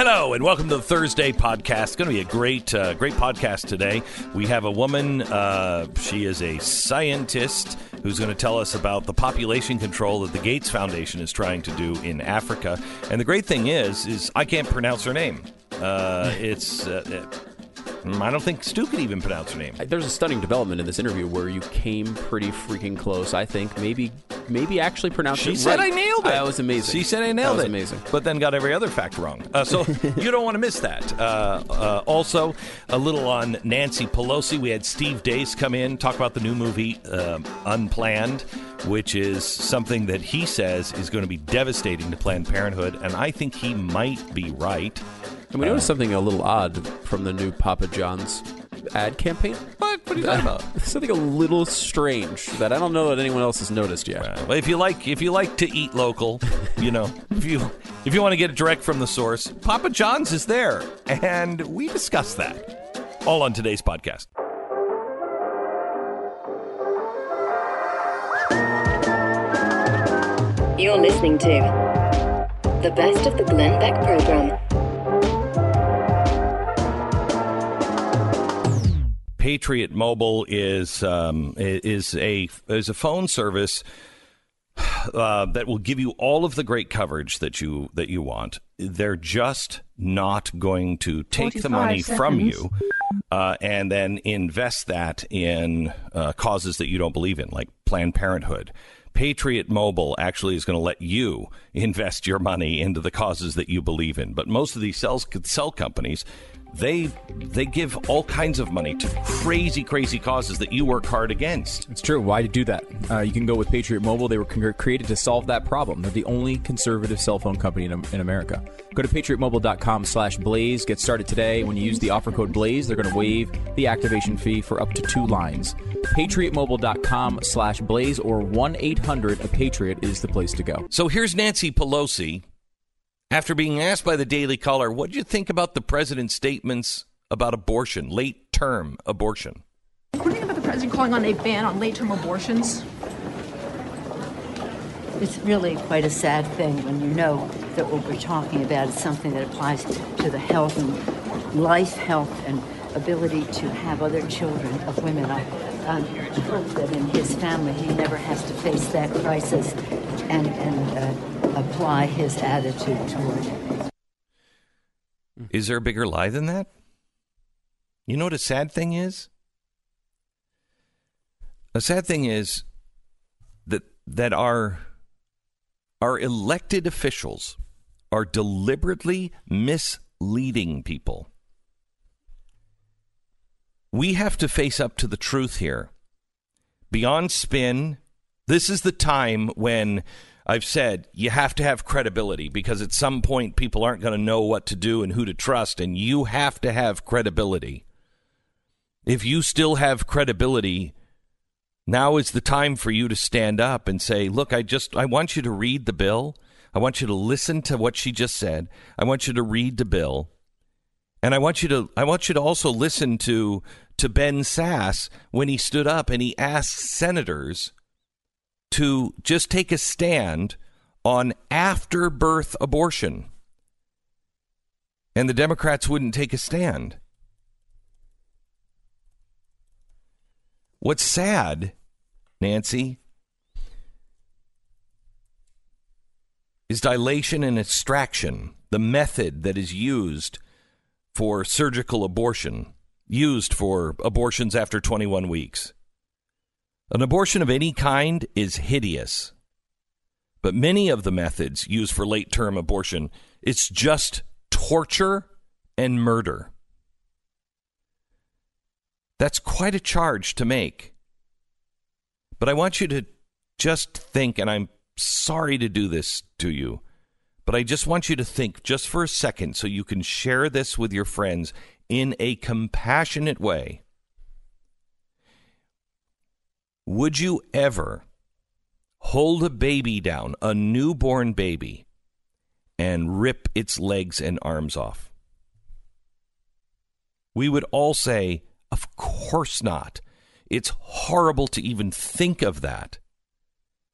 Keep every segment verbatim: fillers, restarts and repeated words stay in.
Hello and welcome to the Thursday podcast. It's going to be a great, uh, great podcast today. We have a woman. Uh, she is a scientist who's going to tell us about the population control that the Gates Foundation is trying to do in Africa. And the great thing is, is I can't pronounce her name. Uh, it's. Uh, it, I don't think Stu could even pronounce her name. There's a stunning development in this interview where you came pretty freaking close. I think maybe, maybe actually pronounced she it said right. I nailed it. That was amazing. She said I nailed that was it. Amazing. But then got every other fact wrong. Uh, so you don't want to miss that. Uh, uh, also, a little on Nancy Pelosi. We had Steve Deace come in, talk about the new movie uh, Unplanned, which is something that he says is going to be devastating to Planned Parenthood, and I think he might be right. And we noticed uh, something a little odd from the new Papa John's ad campaign. What? What are you talking about? Something a little strange that I don't know that anyone else has noticed yet. Uh, well, if you like, if you like to eat local, you know, if you if you want to get it direct from the source, Papa John's is there, and we discuss that all on today's podcast. You're listening to the best of the Glenn Beck program. Patriot Mobile is um, is a is a phone service uh, that will give you all of the great coverage that you that you want. They're just not going to take the money seconds. from you uh, and then invest that in uh, causes that you don't believe in, like Planned Parenthood. Patriot Mobile actually is going to let you invest your money into the causes that you believe in. But most of these cell, cell companies, They they give all kinds of money to crazy, crazy causes that you work hard against. It's true. Why do that? Uh, you can go with Patriot Mobile. They were created to solve that problem. They're the only conservative cell phone company in, in America. Go to patriotmobile.com slash Blaze. Get started today. When you use the offer code Blaze, they're going to waive the activation fee for up to two lines. patriotmobile.com slash Blaze or one eight hundred A Patriot is the place to go. So here's Nancy Pelosi. After being asked by the Daily Caller, what did you think about the president's statements about abortion, late-term abortion? What do you think about the president calling on a ban on late-term abortions? It's really quite a sad thing when you know that what we're talking about is something that applies to the health and life, health, and ability to have other children of women. I um, hope that in his family he never has to face that crisis and, and uh, apply his attitude toward it. Is there a bigger lie than that? You know what a sad thing is? A sad thing is that that our our elected officials are deliberately misleading people. We have to face up to the truth here. Beyond spin, this is the time when I've said you have to have credibility, because at some point people aren't going to know what to do and who to trust, and you have to have credibility. If you still have credibility, now is the time for you to stand up and say, look, I just I want you to read the bill. I want you to listen to what she just said. I want you to read the bill. And I want you to I want you to also listen to to Ben Sasse when he stood up and he asked senators to just take a stand on after-birth abortion. And the Democrats wouldn't take a stand. What's sad, Nancy, is dilation and extraction, the method that is used for surgical abortion, used for abortions after twenty-one weeks. An abortion of any kind is hideous, but many of the methods used for late-term abortion, it's just torture and murder. That's quite a charge to make. But I want you to just think, and I'm sorry to do this to you, but I just want you to think just for a second so you can share this with your friends in a compassionate way. Would you ever hold a baby down, a newborn baby, and rip its legs and arms off? We would all say, of course not. It's horrible to even think of that.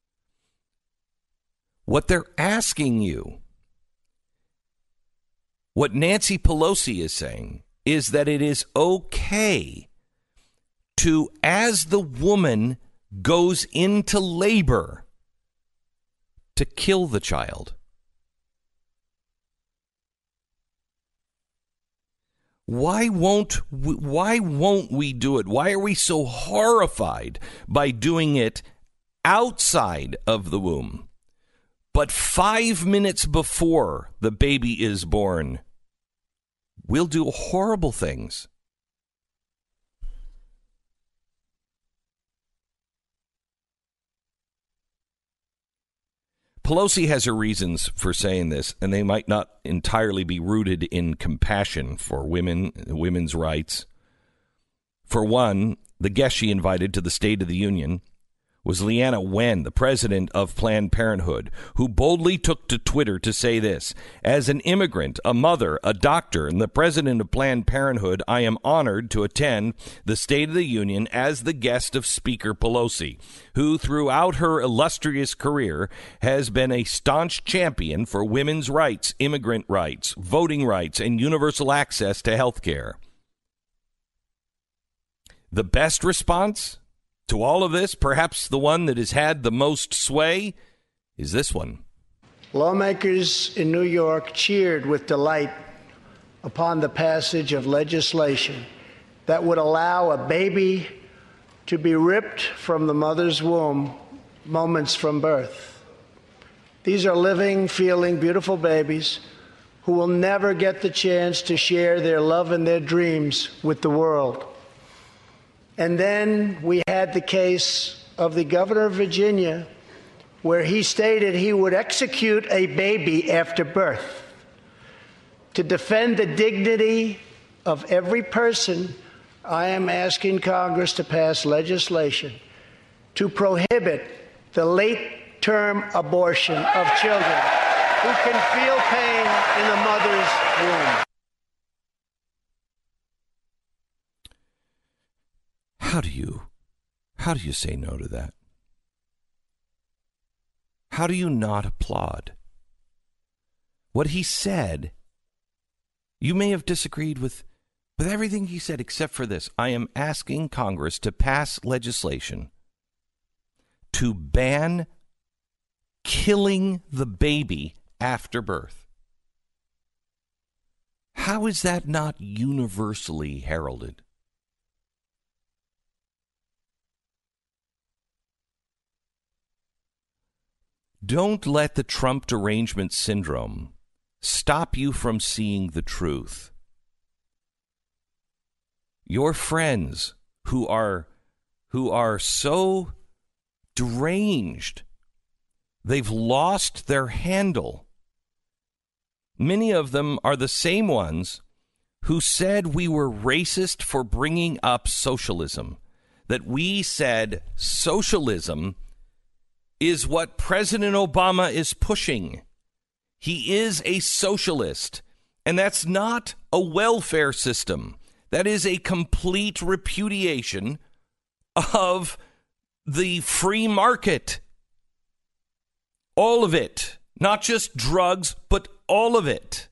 What they're asking you, What Nancy Pelosi is saying is that it is okay to, as the woman goes into labor, to kill the child. Why won't we, why won't we do it? Why are we so horrified by doing it outside of the womb? But five minutes before the baby is born, we'll do horrible things. Pelosi has her reasons for saying this, and they might not entirely be rooted in compassion for women, women's rights. For one, the guest she invited to the State of the Union was Leana Wen, the president of Planned Parenthood, who boldly took to Twitter to say this: as an immigrant, a mother, a doctor, and the president of Planned Parenthood, I am honored to attend the State of the Union as the guest of Speaker Pelosi, who throughout her illustrious career has been a staunch champion for women's rights, immigrant rights, voting rights, and universal access to health care. The best response to all of this, perhaps the one that has had the most sway, is this one. Lawmakers in New York cheered with delight upon the passage of legislation that would allow a baby to be ripped from the mother's womb moments from birth. These are living, feeling, beautiful babies who will never get the chance to share their love and their dreams with the world. And then we had the case of the governor of Virginia, where he stated he would execute a baby after birth. To defend the dignity of every person, I am asking Congress to pass legislation to prohibit the late-term abortion of children who can feel pain in the mother's womb. How do you, how do you say no to that? How do you not applaud? What he said, you may have disagreed with, with everything he said except for this. I am asking Congress to pass legislation to ban killing the baby after birth. How is that not universally heralded? Don't let the Trump derangement syndrome stop you from seeing the truth. Your friends who are who are so deranged, they've lost their handle. Many of them are the same ones who said we were racist for bringing up socialism, that we said socialism is what President Obama is pushing. He is a socialist, and that's not a welfare system. That is a complete repudiation of the free market. All of it. Not just drugs, but all of it.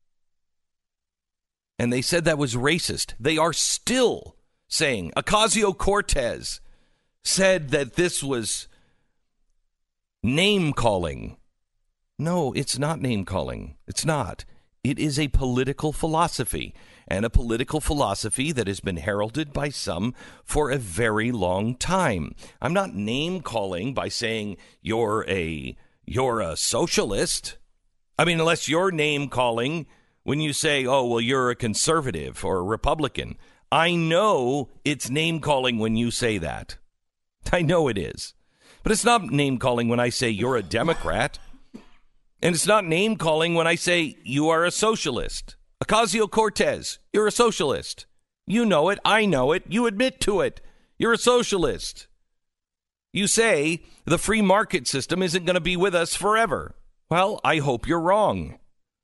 And they said that was racist. They are still saying, Ocasio-Cortez said that this was name-calling. No, it's not name-calling. It's not. It is a political philosophy, and a political philosophy that has been heralded by some for a very long time. I'm not name-calling by saying you're a you're a socialist. I mean, unless you're name-calling when you say, oh, well, you're a conservative or a Republican. I know it's name-calling when you say that. I know it is. But it's not name-calling when I say you're a Democrat. And it's not name-calling when I say you are a socialist. Ocasio-Cortez, you're a socialist. You know it. I know it. You admit to it. You're a socialist. You say the free market system isn't going to be with us forever. Well, I hope you're wrong.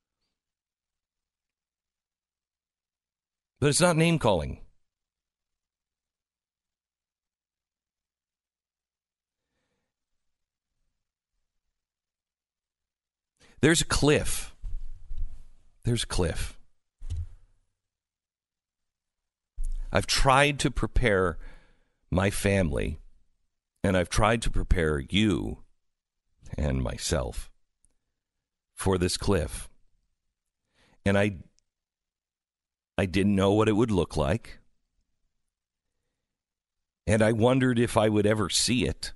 But it's not name-calling. There's a cliff There's Cliff. I've tried to prepare my family, and I've tried to prepare you and myself for this Cliff. And I I didn't know what it would look like. And I wondered if I would ever see it.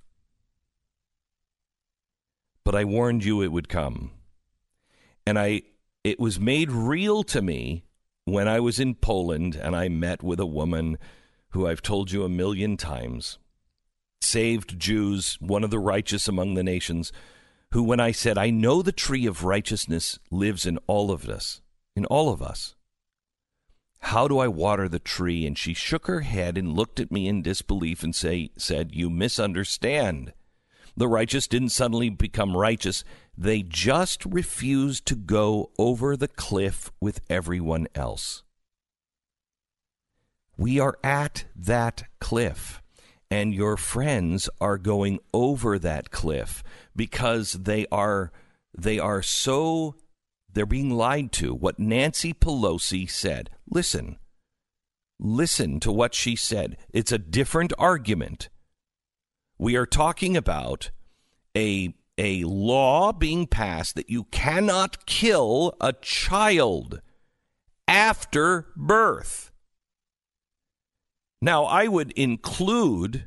But I warned you it would come. And I it was made real to me when I was in Poland and I met with a woman who I've told you a million times, saved Jews, one of the righteous among the nations, who when I said, I know the tree of righteousness lives in all of us, in all of us. How do I water the tree? And she shook her head and looked at me in disbelief and say, said, you misunderstand. The righteous didn't suddenly become righteous. They just refused to go over the cliff with everyone else. We are at that cliff, and your friends are going over that cliff because they are they are so they're being lied to. What Nancy Pelosi said. Listen. Listen to what she said. It's a different argument. We are talking about a a law being passed that you cannot kill a child after birth. Now, I would include,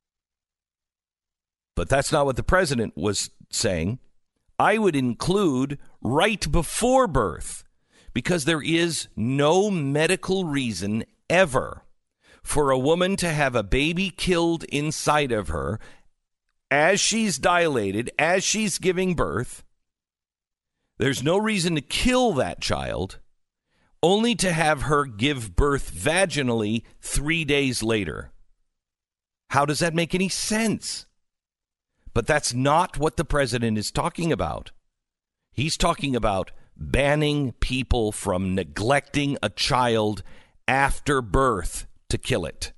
but that's not what the president was saying, I would include right before birth, because there is no medical reason ever for a woman to have a baby killed inside of her as she's dilated, as she's giving birth. There's no reason to kill that child, only to have her give birth vaginally three days later. How does that make any sense? But that's not what the president is talking about. He's talking about banning people from neglecting a child after birth to kill it.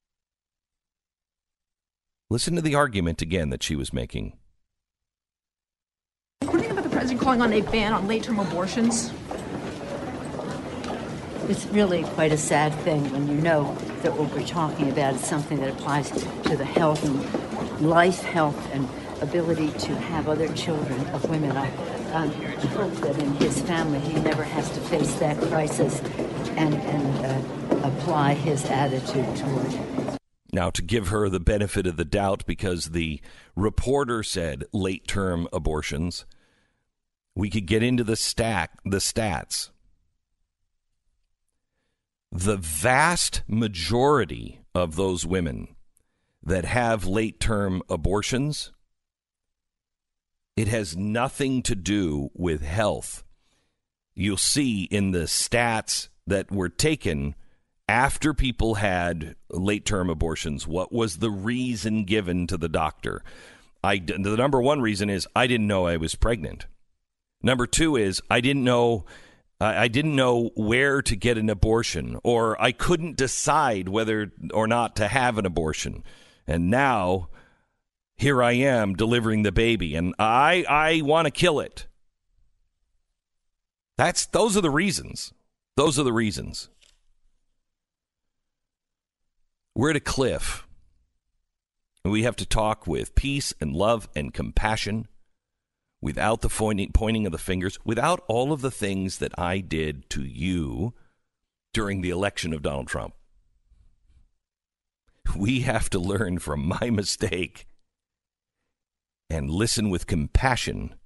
Listen to the argument again that she was making. What do you think about the president calling on a ban on late-term abortions? It's really quite a sad thing when you know that what we're talking about is something that applies to the health and life, health, and ability to have other children of women. I um, hope that in his family he never has to face that crisis and, and uh, apply his attitude toward it. Now, to give her the benefit of the doubt, because the reporter said late-term abortions, we could get into the stack, the stats. The vast majority of those women that have late-term abortions, it has nothing to do with health. You'll see in the stats that were taken after people had late-term abortions, what was the reason given to the doctor? I, the number one reason is I didn't know I was pregnant. Number two is I didn't know I didn't know where to get an abortion, or I couldn't decide whether or not to have an abortion. And now here I am delivering the baby, and I I want to kill it. That's those are the reasons. Those are the reasons. We're at a cliff. We have to talk with peace and love and compassion, without the pointing, pointing of the fingers, without all of the things that I did to you during the election of Donald Trump. We have to learn from my mistake and listen with compassion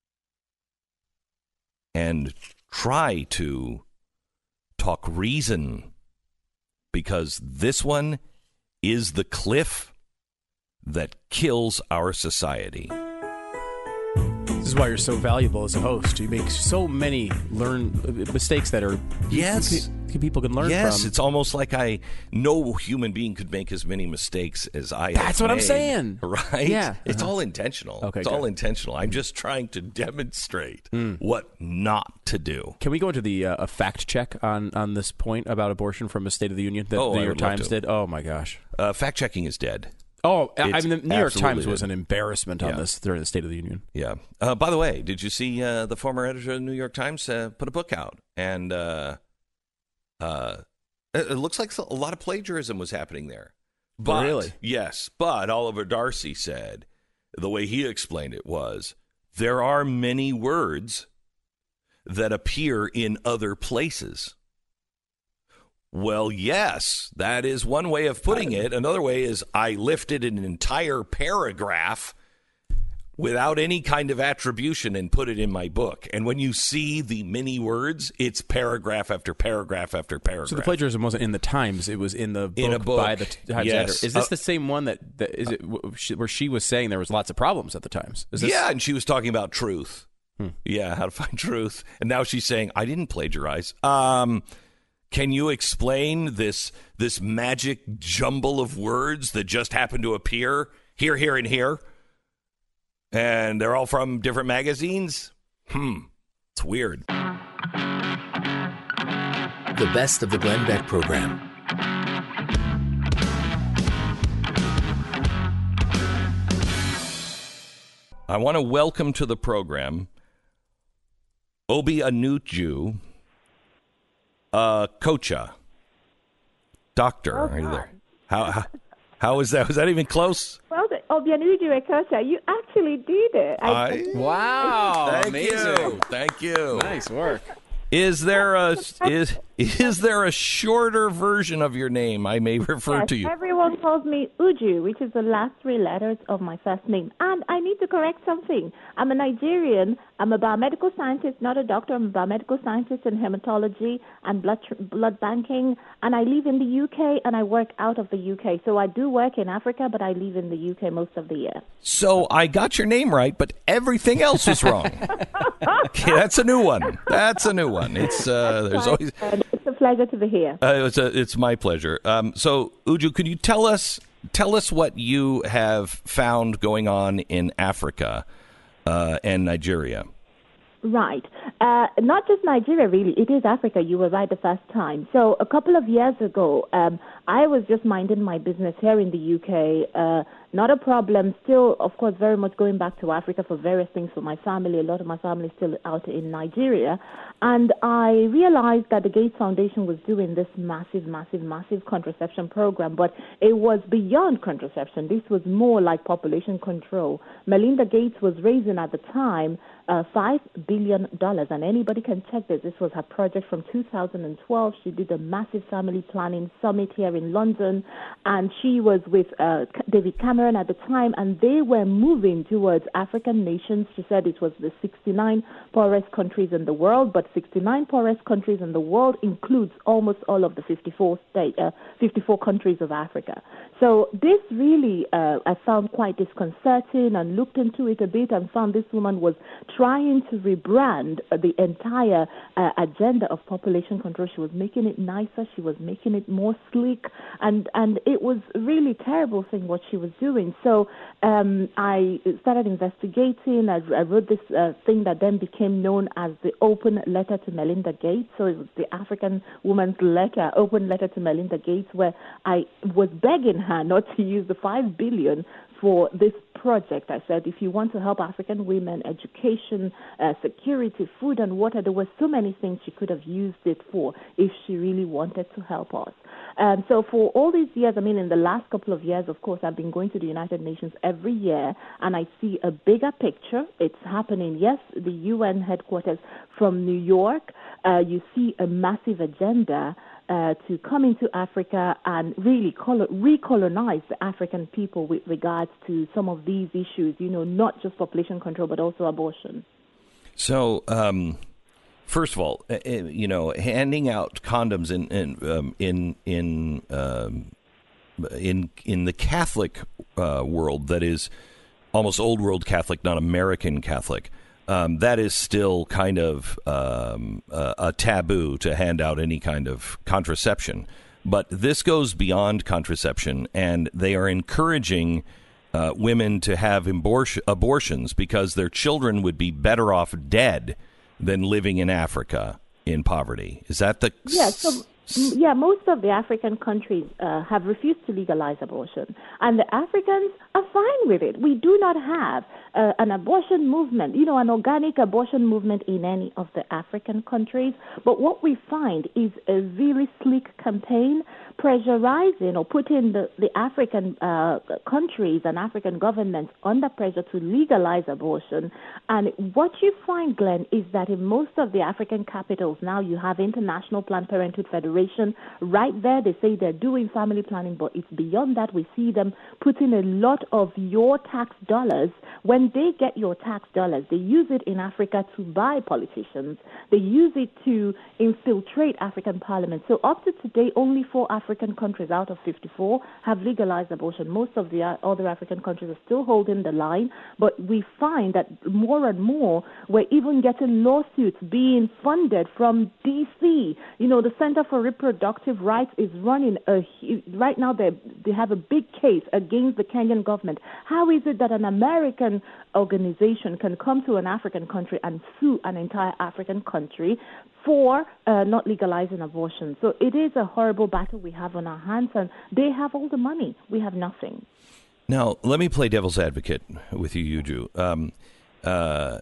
and try to talk reason, because this one is the cliff that kills our society. This is why you're so valuable as a host. You make so many learn mistakes that are yes people can learn yes, from. It's almost like I no human being could make as many mistakes as I. That's have what made, I'm saying, right? Yeah, it's uh-huh. all intentional. Okay, it's good. all intentional. I'm just trying to demonstrate mm. what not to do. Can we go into the uh, a fact check on on this point about abortion from a State of the Union that oh, the New I York would love Times to. did? Oh my gosh, uh, fact checking is dead. Oh, I It's mean, the New York absolutely Times was did. an embarrassment on Yeah. this during the State of the Union. Yeah. Uh, by the way, did you see uh, the former editor of the New York Times uh, put a book out? And uh, uh, it, it looks like a lot of plagiarism was happening there. But, Really? Yes. But Oliver Darcy said, the way he explained it was, there are many words that appear in other places. Well, yes, that is one way of putting it. Another way is I lifted an entire paragraph without any kind of attribution and put it in my book. And when you see the many words, it's paragraph after paragraph after paragraph. So the plagiarism wasn't in the Times; it was in the book, In a book. by the Times Yes. editor. Is this Uh, the same one that, that is it w- she- where she was saying there was lots of problems at the Times? Is this, Yeah, and she was talking about truth. Hmm. Yeah, how to find truth. And now she's saying, I didn't plagiarize. Um, can you explain this this magic jumble of words that just happened to appear here, here, and here? And they're all from different magazines? Hmm, it's weird. The best of the Glenn Beck program. I want to welcome to the program Obi Anuju uh, Kocha. Doctor, Oh, are you God. there? How, how, how is that? Was that even close? Well, the Obianuju Ekosha, you actually did it. I- Wow, Thank amazing! you. Thank you. Nice work. Is there a is is there a shorter version of your name I may refer Yes, to you? everyone calls me Uju, which is the last three letters of my first name. And I need to correct something. I'm a Nigerian. I'm a biomedical scientist, not a doctor. I'm a biomedical scientist in hematology and blood tr- blood banking. And I live in the U K and I work out of the U K. So I do work in Africa, but I live in the U K most of the year. So I got your name right, but everything else was wrong. Okay, that's a new one. That's a new one. It's uh, there's always. And it's a pleasure to be here. Uh, it's a, it's my pleasure. Um, so Uju, could you tell us tell us what you have found going on in Africa uh, and Nigeria? Right. Uh, not just Nigeria, really. It is Africa. You were right the first time. So a couple of years ago, um, I was just minding my business here in the U K. Uh, not a problem. Still, of course, very much going back to Africa for various things for my family. A lot of my family is still out in Nigeria. And I realized that the Gates Foundation was doing this massive, massive, massive contraception program, but it was beyond contraception. This was more like population control. Melinda Gates was raising at the time uh, five billion dollars, and anybody can check this. This was her project from two thousand twelve. She did a massive family planning summit here in London, and she was with uh, David Cameron at the time, and they were moving towards African nations. She said it was the sixty-nine poorest countries in the world, but sixty-nine poorest countries in the world includes almost all of the fifty-four state, uh, fifty-four countries of Africa. So this really uh, I found quite disconcerting, and looked into it a bit and found this woman was trying to rebrand uh, the entire uh, agenda of population control. She was making it nicer. She was making it more sleek, and, and it was really terrible thing what she was doing. So um, I started investigating. I, I wrote this uh, thing that then became known as the Open Letter to Melinda Gates. So it was the African woman's letter, Open Letter to Melinda Gates, where I was begging her not to use the five billion dollars for this project. I said, if you want to help African women, education, uh, security, food and water, there were so many things she could have used it for if she really wanted to help us. Um, so for all these years, I mean, in the last couple of years, of course, I've been going to the United Nations every year, and I see a bigger picture. It's happening, yes, the U N headquarters from New York. Uh, you see a massive agenda Uh, to come into Africa and really colo- recolonize the African people with regards to some of these issues, you know, not just population control, but also abortion. So, um, first of all, uh, you know, handing out condoms in in um, in in, um, in in the Catholic uh, world, that is almost old world Catholic, not American Catholic. Um, that is still kind of um, a, a taboo to hand out any kind of contraception. But this goes beyond contraception, and they are encouraging uh, women to have abortion, abortions because their children would be better off dead than living in Africa in poverty. Is that the Yeah, so, yeah, most of the African countries uh, have refused to legalize abortion, and the Africans are fine with it. We do not have uh, an abortion movement, you know, an organic abortion movement in any of the African countries. But what we find is a really sleek campaign pressurizing or putting the, the African uh, countries and African governments under pressure to legalize abortion. And what you find, Glenn, is that in most of the African capitals now you have International Planned Parenthood Federation right there. They say they're doing family planning, but it's beyond that. We see them putting a lot of your tax dollars. When they get your tax dollars, they use it in Africa to buy politicians. They use it to infiltrate African parliament. So up to today, only four African countries out of fifty-four have legalized abortion. Most of the other African countries are still holding the line, but we find that more and more we're even getting lawsuits being funded from D C. You know, the Center for Reproductive Rights is running a right now. They they have a big case against the Kenyan government. How is it that an American organization can come to an African country and sue an entire African country for uh, not legalizing abortion? So it is a horrible battle we have on our hands, and they have all the money. We have nothing. Now, let me play devil's advocate with you, Uju. Um, uh,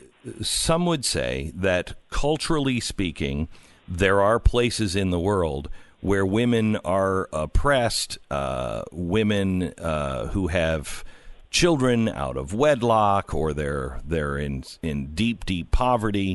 some would say that culturally speaking, there are places in the world where women are oppressed, uh, women uh, who have children out of wedlock, or they're they're in in deep, deep poverty,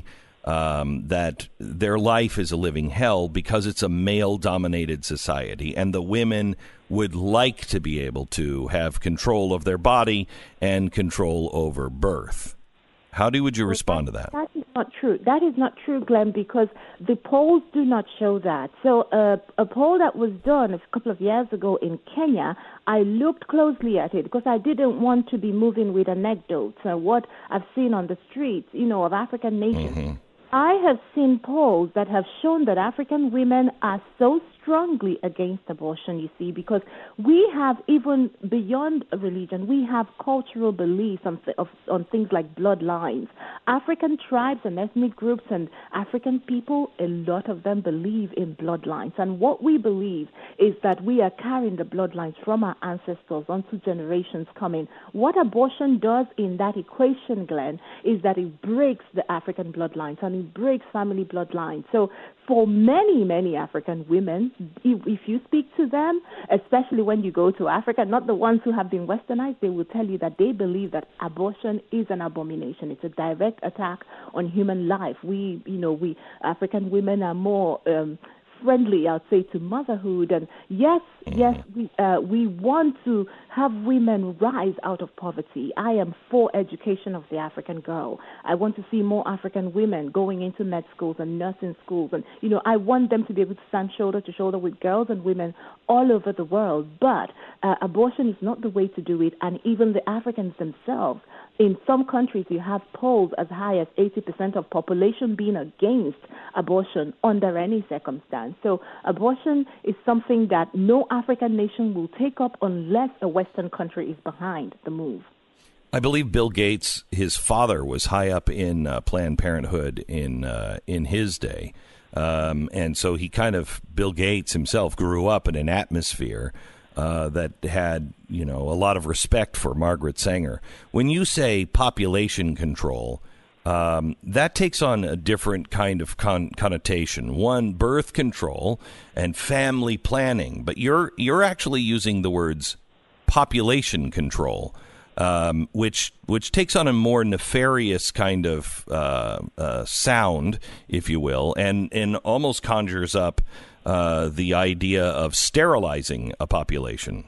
um, that their life is a living hell because it's a male-dominated society, and the women would like to be able to have control of their body and control over birth. How do would you respond to that? That is not true. That is not true, Glenn, because the polls do not show that. So uh, a poll that was done a couple of years ago in Kenya, I looked closely at it because I didn't want to be moving with anecdotes and what I've seen on the streets, you know, of African nations. Mm-hmm. I have seen polls that have shown that African women are so strongly against abortion, you see, because we have, even beyond religion, we have cultural beliefs on, th- of, on things like bloodlines. African tribes and ethnic groups and African people, a lot of them believe in bloodlines. And what we believe is that we are carrying the bloodlines from our ancestors onto generations coming. What abortion does in that equation, Glenn, is that it breaks the African bloodlines and it breaks family bloodlines. So for many, many African women, if, if you speak to them, especially when you go to Africa, not the ones who have been westernized, they will tell you that they believe that abortion is an abomination. It's a direct attack on human life. We, you know, we African women are more um, friendly, I'd say, to motherhood. And yes, yes, we uh, we want to have women rise out of poverty. I am for education of the African girl. I want to see more African women going into med schools and nursing schools. And, you know, I want them to be able to stand shoulder to shoulder with girls and women all over the world. But uh, abortion is not the way to do it. And even the Africans themselves, in some countries, you have polls as high as eighty percent of population being against abortion under any circumstance. So abortion is something that no African nation will take up unless a Western country is behind the move. I believe Bill Gates, his father, was high up in uh, Planned Parenthood in uh, in his day. Um, and so he kind of, Bill Gates himself grew up in an atmosphere Uh, that had, you know, a lot of respect for Margaret Sanger. When you say population control, um, that takes on a different kind of con- connotation. One, birth control and family planning, but you're you're actually using the words population control, um, which which takes on a more nefarious kind of uh, uh, sound, if you will, and and almost conjures up Uh, the idea of sterilizing a population.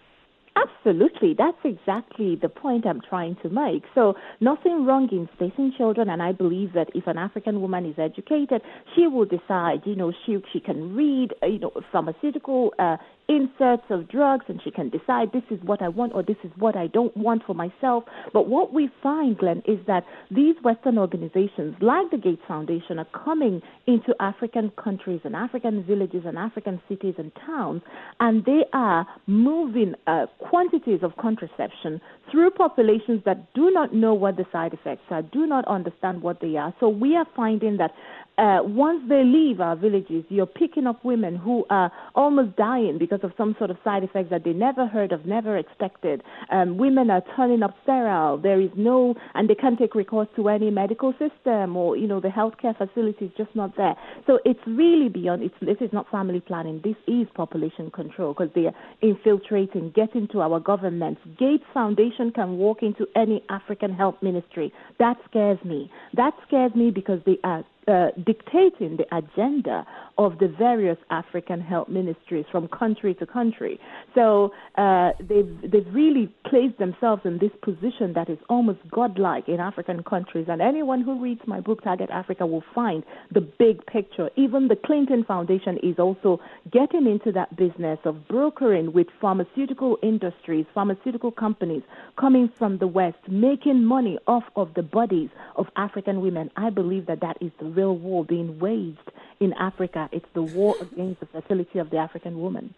Absolutely. That's exactly the point I'm trying to make. So nothing wrong in spacing children, and I believe that if an African woman is educated, she will decide, you know, she she can read, you know, pharmaceutical uh, inserts of drugs, and she can decide this is what I want or this is what I don't want for myself. But what we find, Glenn, is that these Western organizations, like the Gates Foundation, are coming into African countries and African villages and African cities and towns, and they are moving uh, quantities of contraception through populations that do not know what the side effects are, do not understand what they are. So we are finding that uh, once they leave our villages, you're picking up women who are almost dying because of some sort of side effects that they never heard of, never expected. Um, women are turning up sterile. There is no, and they can't take recourse to any medical system, or, you know, the healthcare facility is just not there. So it's really beyond, it's, this is not family planning. This is population control, because they are infiltrating, getting to our governments. Gates Foundation can walk into any African health ministry. That scares me. That scares me because they are Uh, dictating the agenda of the various African health ministries from country to country. So uh, they've, they've really placed themselves in this position that is almost godlike in African countries. And anyone who reads my book, Target Africa, will find the big picture. Even the Clinton Foundation is also getting into that business of brokering with pharmaceutical industries, pharmaceutical companies coming from the West, making money off of the bodies of African women. I believe that that is the real war being waged in Africa. It's the war against the fertility of the African woman.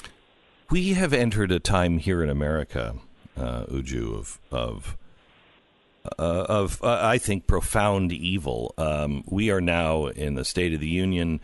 We have entered a time here in America, uh, Uju, of of uh, of uh, I think profound evil. Um, we are now in the State of the Union,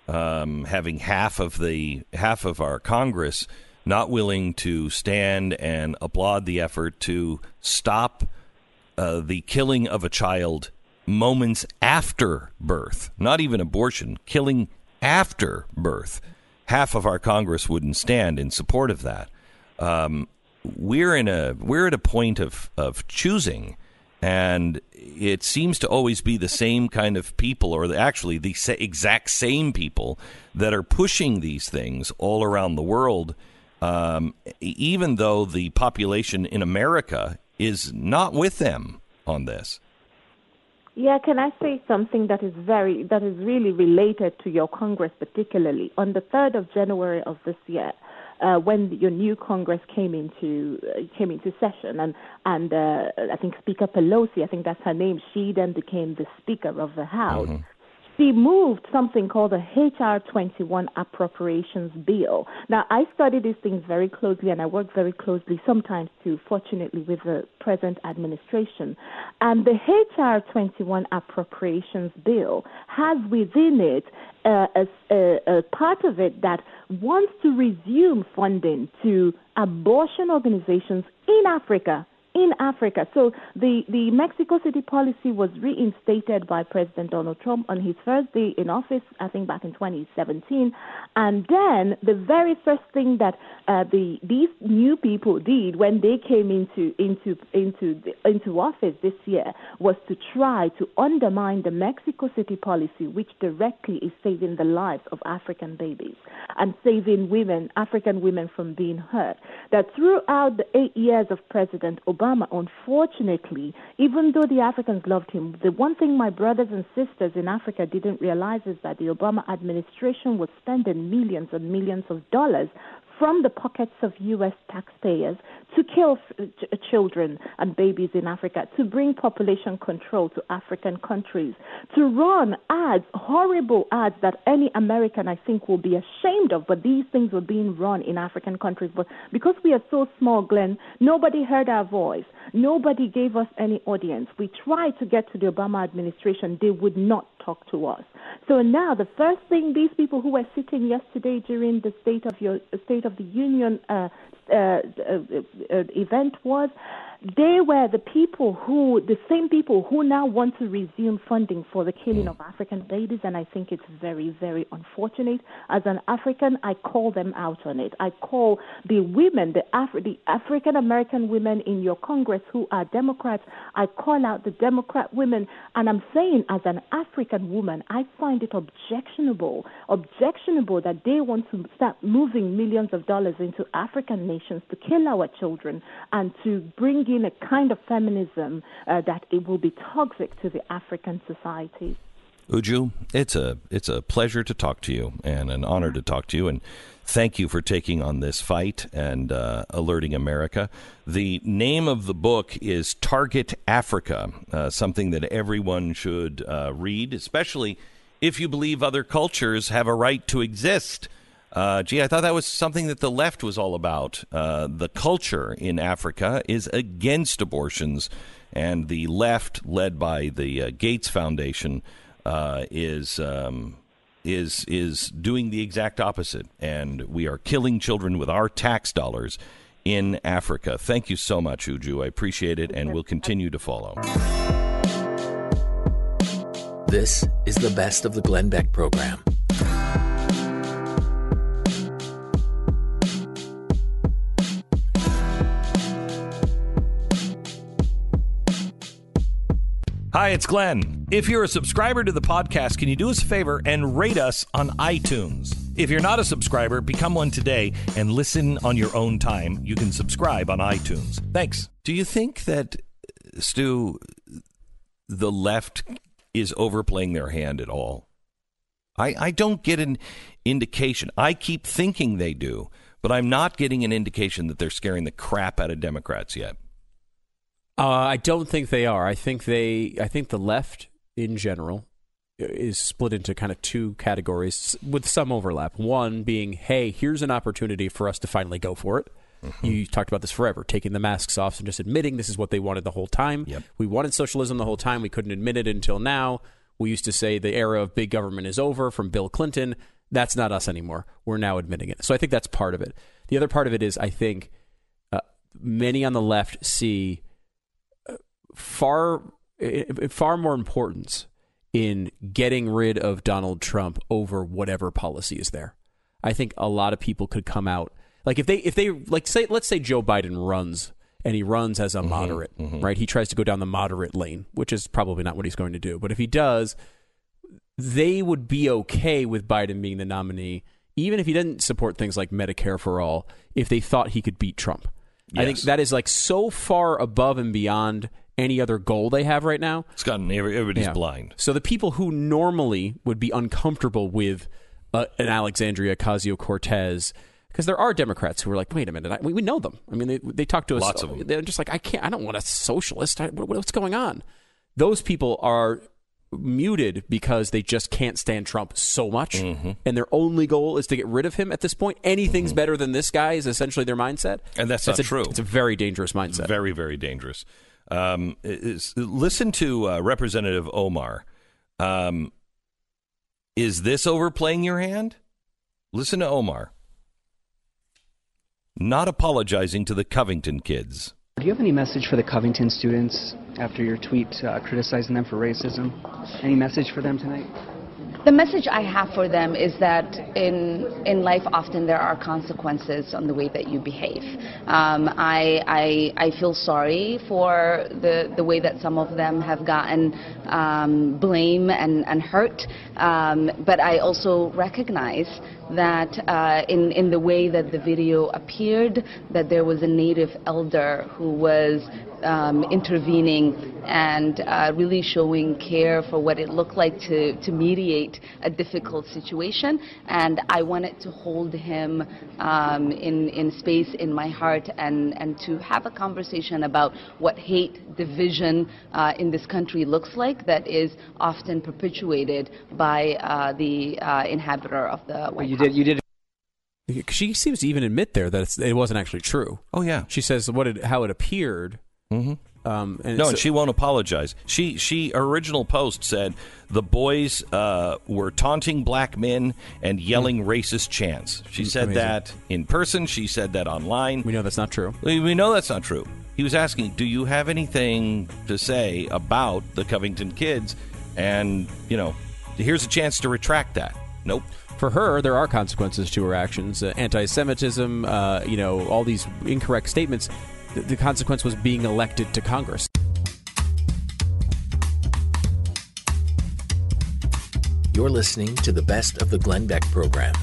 um, having half of the half of our Congress not willing to stand and applaud the effort to stop uh, the killing of a child moments after birth, not even abortion, killing after birth. Half of our Congress wouldn't stand in support of that. Um, we're in a we're at a point of, of choosing, and it seems to always be the same kind of people, or actually the sa- exact same people that are pushing these things all around the world, um, even though the population in America is not with them on this. Yeah, can I say something that is very, that is really related to your Congress particularly? On the third of January of this year, uh, when your new Congress came into uh, came into session, and and uh, I think Speaker Pelosi, I think that's her name, she then became the Speaker of the House. Mm-hmm. She moved something called the H R twenty-one Appropriations Bill. Now, I study these things very closely, and I work very closely sometimes, too, fortunately, with the present administration. And the H R twenty-one Appropriations Bill has within it uh, a, a, a part of it that wants to resume funding to abortion organizations in Africa. In Africa. So the, the Mexico City policy was reinstated by President Donald Trump on his first day in office, I think back in twenty seventeen. And then the very first thing that uh, the these new people did when they came into into into the, into office this year was to try to undermine the Mexico City policy, which directly is saving the lives of African babies and saving women, African women, from being hurt. That throughout the eight years of President Obama, Obama, unfortunately, even though the Africans loved him, the one thing my brothers and sisters in Africa didn't realize is that the Obama administration was spending millions and millions of dollars from the pockets of U S taxpayers to kill f- ch- children and babies in Africa, to bring population control to African countries, to run ads, horrible ads that any American, I think, will be ashamed of, but these things were being run in African countries. But because we are so small, Glenn, nobody heard our voice. Nobody gave us any audience. We tried to get to the Obama administration. They would not talk to us. So now the first thing these people who were sitting yesterday during the State of your State of the Union uh, uh, uh, uh, event was, they were the people who, the same people who now want to resume funding for the killing of African babies, and I think it's very, very unfortunate. As an African, I call them out on it. I call the women, the, Af- the African-American women in your Congress who are Democrats, I call out the Democrat women, and I'm saying as an African woman, I find it objectionable, objectionable that they want to start moving millions of dollars into African nations to kill our children and to bring in a kind of feminism uh, that it will be toxic to the African society. Uju, it's a it's a pleasure to talk to you and an honor to talk to you, and thank you for taking on this fight and uh, alerting America. The name of the book is Target Africa, uh, something that everyone should uh, read, especially if you believe other cultures have a right to exist. Uh, gee, I thought that was something that the left was all about. Uh, the culture in Africa is against abortions, and the left, led by the uh, Gates Foundation, uh, is um, is is doing the exact opposite, and we are killing children with our tax dollars in Africa. Thank you so much, Uju. I appreciate it, and we'll continue to follow. This is the best of the Glenn Beck program. Hi, it's Glenn. If you're a subscriber to the podcast, can you do us a favor and rate us on iTunes? If you're not a subscriber, become one today and listen on your own time. You can subscribe on iTunes. Thanks. Do you think that, Stu, the left is overplaying their hand at all? I, I don't get an indication. I keep thinking they do, but I'm not getting an indication that they're scaring the crap out of Democrats yet. Uh, I don't think they are. I think they. I think the left in general is split into kind of two categories with some overlap. One being, hey, here's an opportunity for us to finally go for it. Mm-hmm. You talked about this forever, taking the masks off and just admitting this is what they wanted the whole time. Yep. We wanted socialism the whole time. We couldn't admit it until now. We used to say the era of big government is over from Bill Clinton. That's not us anymore. We're now admitting it. So I think that's part of it. The other part of it is I think uh, many on the left see far far more importance in getting rid of Donald Trump over whatever policy is there. I think a lot of people could come out like if they if they like say let's say Joe Biden runs and he runs as a mm-hmm, moderate, mm-hmm. right? He tries to go down the moderate lane, which is probably not what he's going to do. But if he does, they would be okay with Biden being the nominee, even if he didn't support things like Medicare for all, if they thought he could beat Trump. Yes. I think that is like so far above and beyond any other goal they have right now. It's gotten everybody's yeah. blind. So the people who normally would be uncomfortable with uh, an Alexandria Ocasio-Cortez, because there are Democrats who are like, wait a minute, I, we, we know them. I mean, they, they talk to us. Lots of them. They're just like, I can't, I don't want a socialist. I, what, what's going on? Those people are muted because they just can't stand Trump so much. Mm-hmm. And their only goal is to get rid of him at this point. Anything's mm-hmm. better than this guy is essentially their mindset. And that's, that's not a, true. It's a very dangerous mindset. Very, very dangerous. Um, is, listen to uh, Representative Omar. Um, is this overplaying your hand? Listen to Omar. Not apologizing to the Covington kids. Do you have any message for the Covington students after your tweet uh, criticizing them for racism? Any message for them tonight? The message I have for them is that in in life often there are consequences on the way that you behave. Um, I, I I feel sorry for the the way that some of them have gotten um, blame and and hurt, um, but I also recognize that uh, in in the way that the video appeared, that there was a Native elder who was um, intervening and uh, really showing care for what it looked like to to mediate a difficult situation, and I wanted to hold him um, in in space in my heart and and to have a conversation about what hate, division uh, in this country looks like that is often perpetuated by uh, the uh, inhabitor of the White you House. Did, you did. She seems to even admit there that it's, it wasn't actually true. Oh yeah, she says what it, how it appeared. Mm-hmm. Um, and no, and she won't apologize. She she her original post said the boys uh, were taunting black men and yelling mm. racist chants. She said Amazing. that in person. She said that online. We know that's not true. We, we know that's not true. He was asking, do you have anything to say about the Covington kids? And, you know, here's a chance to retract that. Nope. For her, there are consequences to her actions. Uh, anti-Semitism, uh, you know, all these incorrect statements. The consequence was being elected to Congress. You're listening to the best of the Glenn Beck program.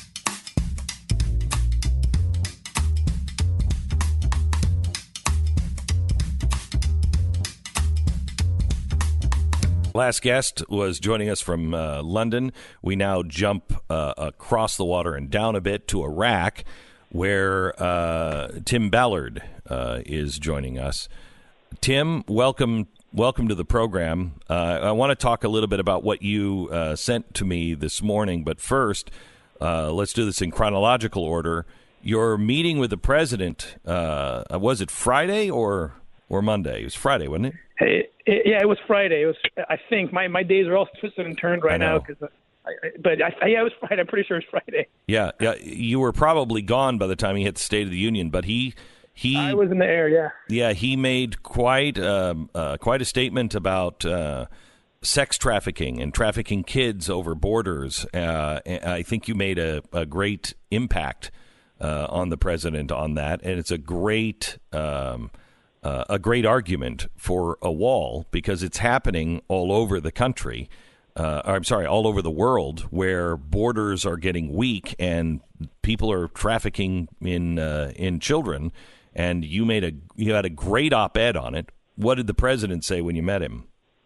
Last guest was joining us from uh, London. We now jump uh, across the water and down a bit to Iraq, where uh, Tim Ballard uh, is joining us. Tim, welcome welcome to the program. Uh, I want to talk a little bit about what you uh, sent to me this morning, but first, uh, let's do this in chronological order. Your meeting with the president, uh, was it Friday or or Monday? It was Friday, wasn't it? It, it, yeah, it was Friday. It was. I think my, my days are all twisted and turned right now because. I, I, but I, yeah, it was Friday. I'm pretty sure it was Friday. Yeah, yeah. You were probably gone by the time he hit the State of the Union, but he he. I was in the air. Yeah. Yeah, he made quite um, uh, quite a statement about uh, sex trafficking and trafficking kids over borders. Uh, I think you made a, a great impact uh, on the president on that, and it's a great. Um, Uh, a great argument for a wall because it's happening all over the country. Uh, I'm sorry, all over the world where borders are getting weak and people are trafficking in uh, in children. And you made a you had a great op-ed on it. What did the president say when you met him?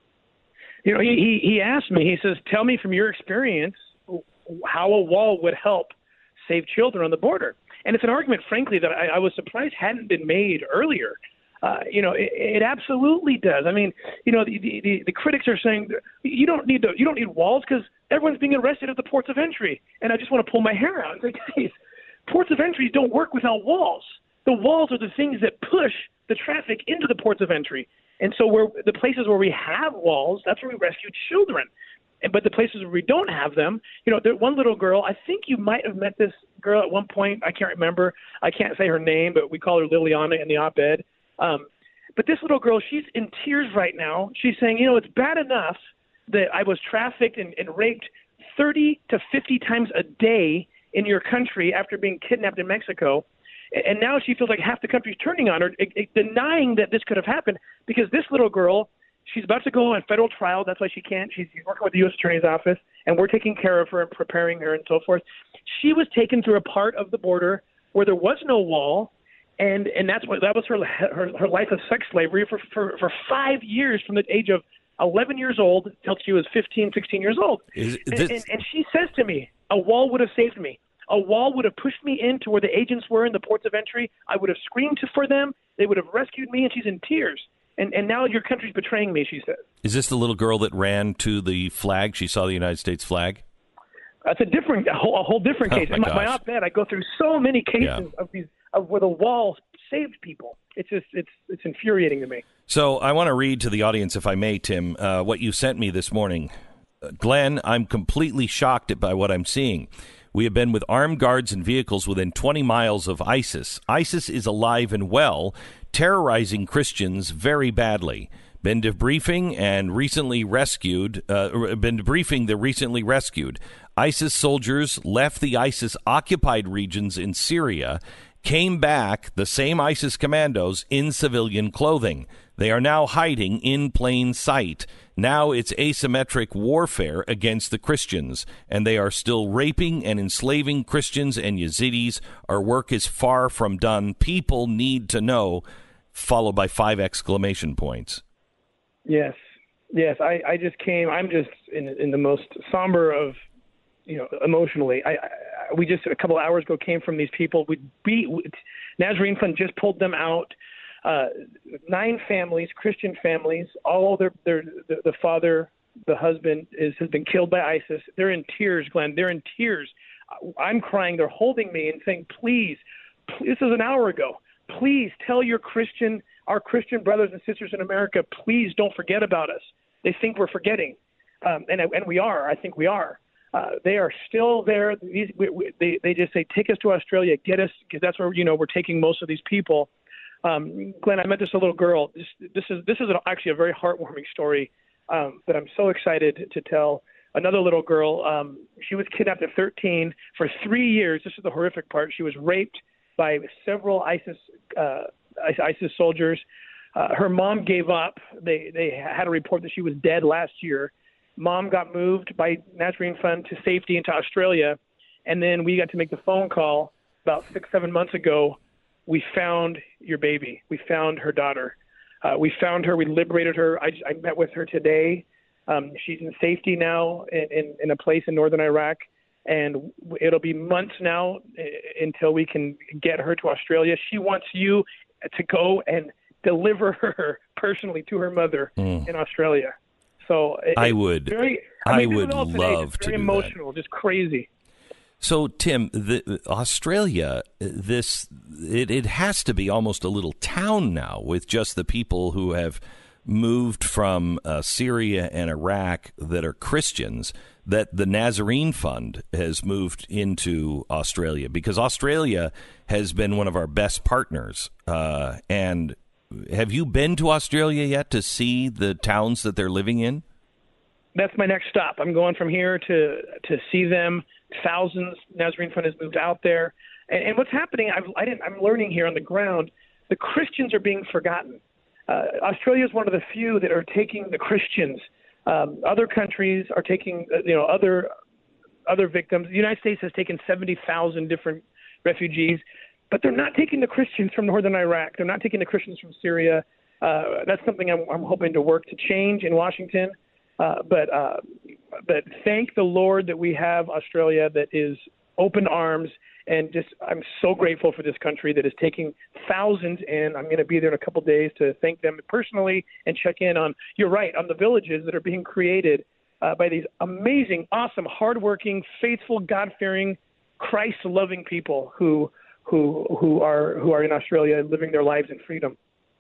You know, he he, he asked me. He says, "Tell me from your experience how a wall would help save children on the border." And it's an argument, frankly, that I, I was surprised hadn't been made earlier. Uh, you know, it, it absolutely does. I mean, you know, the, the, the critics are saying you don't need to, you don't need walls because everyone's being arrested at the ports of entry. And I just want to pull my hair out. It's like, guys, ports of entry don't work without walls. The walls are the things that push the traffic into the ports of entry. And so where the places where we have walls, that's where we rescue children. And, but the places where we don't have them, you know, there, one little girl, I think you might have met this girl at one point. I can't remember. I can't say her name, but we call her Liliana in the op-ed. Um, but this little girl, she's in tears right now. She's saying, you know, it's bad enough that I was trafficked and, and raped thirty to fifty times a day in your country after being kidnapped in Mexico. And now she feels like half the country's turning on her, it, it, denying that this could have happened because this little girl, she's about to go on federal trial. That's why she can't. She's working with the U S Attorney's Office, and we're taking care of her and preparing her and so forth. She was taken through a part of the border where there was no wall. And and that's what that was her her, her life of sex slavery for, for, for five years from the age of eleven years old till she was fifteen, sixteen years old. Is this... and, and, and she says to me, a wall would have saved me. A wall would have pushed me into where the agents were in the ports of entry. I would have screamed for them. They would have rescued me, and she's in tears. And and now your country's betraying me, she says. Is this the little girl that ran to the flag? She saw the United States flag? That's a different, a whole, a whole different case. Oh my, my, my op-ed, I go through so many cases Yeah. of these of where the wall saved people. It's just it's it's infuriating to me. So I want to read to the audience, if I may, Tim, uh, what you sent me this morning. Uh, Glenn, I'm completely shocked by what I'm seeing. We have been with armed guards and vehicles within twenty miles of ISIS. ISIS is alive and well, terrorizing Christians very badly. Been debriefing and recently rescued, uh, been debriefing the recently rescued. ISIS soldiers left the ISIS-occupied regions in Syria, came back, the same ISIS commandos, in civilian clothing. They are now hiding in plain sight. Now it's asymmetric warfare against the Christians, and they are still raping and enslaving Christians and Yazidis. Our work is far from done. People need to know, followed by five exclamation points. Yes, yes. I, I just came. I'm just in in the most somber of, you know, emotionally. I, I we just a couple of hours ago came from these people. We beat Nazarene Fund just pulled them out. Uh, nine families, Christian families, all their their the, the father, the husband is has been killed by ISIS. They're in tears, Glenn. They're in tears. I'm crying. They're holding me and saying, "Please, please this is an hour ago. Please tell your Christian." Our Christian brothers and sisters in America, please don't forget about us. They think we're forgetting, um, and and we are. I think we are. Uh, they are still there. These, we, we, they they just say, take us to Australia, get us, because that's where you know we're taking most of these people. Um, Glenn, I met this little girl. This, this is this is an, actually a very heartwarming story um, that I'm so excited to tell. Another little girl. Um, she was kidnapped at thirteen for three years. This is the horrific part. She was raped by several ISIS. Uh, ISIS soldiers. Uh, her mom gave up. They they had a report that she was dead last year. Mom got moved by Nazarene Fund to safety into Australia, and then we got to make the phone call about six, seven months ago. We found your baby. We found her daughter. Uh, we found her. We liberated her. I, I met with her today. Um, she's in safety now in, in, in a place in northern Iraq, and it'll be months now until we can get her to Australia. She wants you to go and deliver her personally to her mother mm. in Australia. So I would, very, I, mean, I would love today, to very do emotional, that. Just crazy. So Tim, the, Australia, this it, it has to be almost a little town now with just the people who have moved from uh, Syria and Iraq that are Christians that the Nazarene Fund has moved into Australia, because Australia has been one of our best partners. Uh, and have you been to Australia yet to see the towns that they're living in? That's my next stop. I'm going from here to to see them. Thousands. Nazarene Fund has moved out there. And, and what's happening, I've, I didn't, I'm learning here on the ground, the Christians are being forgotten. Uh, Australia is one of the few that are taking the Christians. Um, other countries are taking, uh, you know, other other victims. The United States has taken seventy thousand different refugees, but they're not taking the Christians from northern Iraq. They're not taking the Christians from Syria. Uh, that's something I'm, I'm hoping to work to change in Washington. Uh, but uh, but thank the Lord that we have Australia that is open arms, and just I'm so grateful for this country that is taking thousands in. I'm going to be there in a couple of days to thank them personally and check in on, you're right, on the villages that are being created uh, by these amazing, awesome, hardworking, faithful, God-fearing, Christ-loving people who who who are who are in Australia living their lives in freedom.